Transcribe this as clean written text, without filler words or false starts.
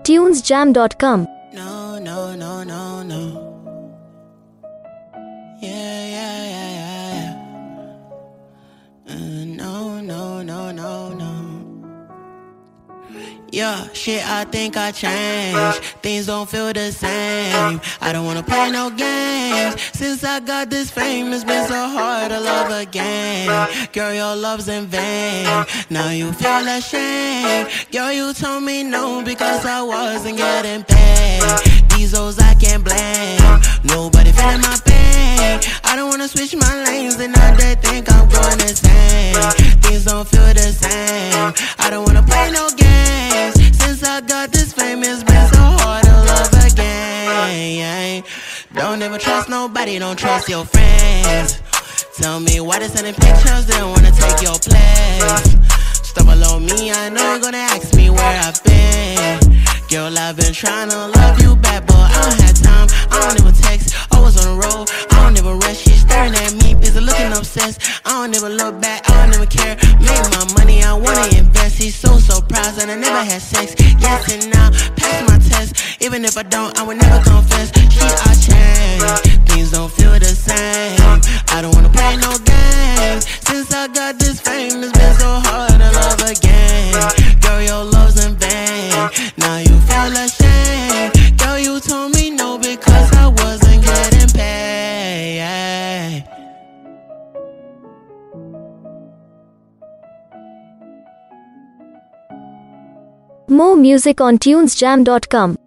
tunesjam.com. No, no, no, no, no. Yeah, yeah, yeah, yeah, yeah. No, no, no, no, no. Yeah, shit, I think I changed. Things don't feel the same. I don't wanna play no games. Since I got this fame, it's been so hard to love again. Girl, your love's in vain. Now you feel ashamed. Girl, you told me no because I wasn't getting paid. These hoes I can't blame. Nobody feeling my pain. I don't wanna switch my lanes and now they think I'm going insane. Things don't feel the same. I don't wanna play no games. Since I got this fame, it's been so hard to love again. Don't ever trust nobody, don't trust your friends. Tell me why they sending pictures, they don't wanna take your place. Stop below me, I know you're gonna ask me where I've been. Girl, I've been trying to love you back, but I don't have time, I don't even text. Always on the road, I don't even rest. She's staring at me, busy looking obsessed. I don't even look back, I don't even care. Make my money, I wanna invest. He's so surprised that I never had sex. Yes and now, pass my test. Even if I don't, I would never confess. I changed, things don't feel the same. I don't wanna play no games. Since I got this fame, it's been so hard to love again. Girl, your love's in vain. Now you feel ashamed. Girl, you told me no because I wasn't getting paid. More music on tunesjam.com.